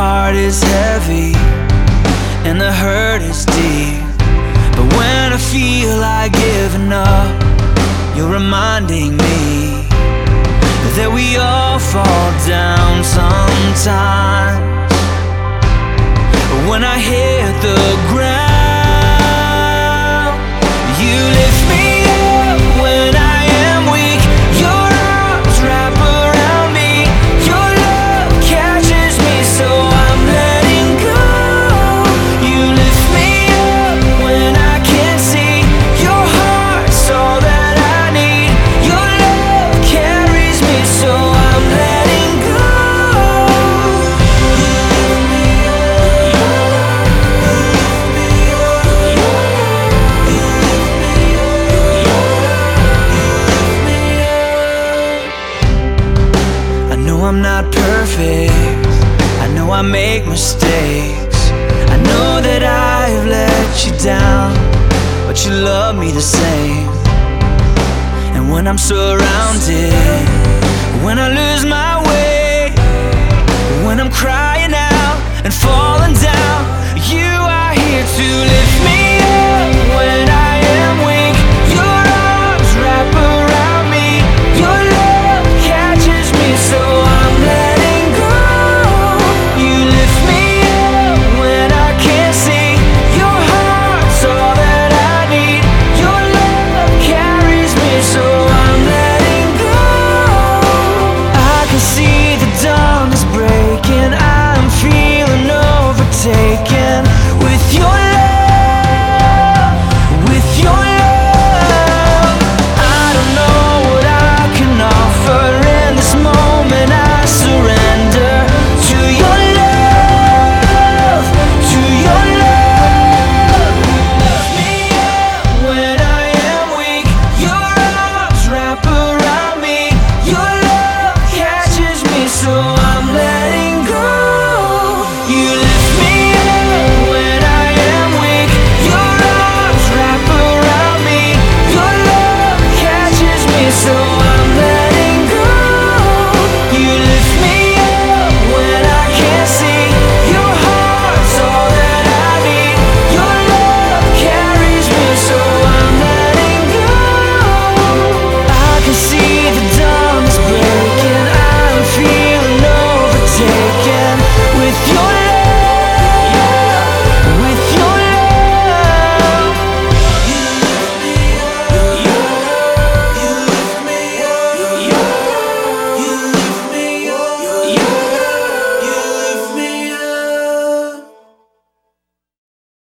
heart is heavy and the hurt is deep, but when I feel like giving up, you're reminding me that we all fall down sometimes. When I hit the ground, you lift me up when I am weak. Your arms wrap around me. Your love catches me, so I'm letting go. You lift me up when I can't see. Your heart's all that I need. Your love carries me, so I'm letting go. I'm not perfect, I know I make mistakes, I know that I've let you down, but you love me the same. And when I'm surrounded, when I lose my way, when I'm crying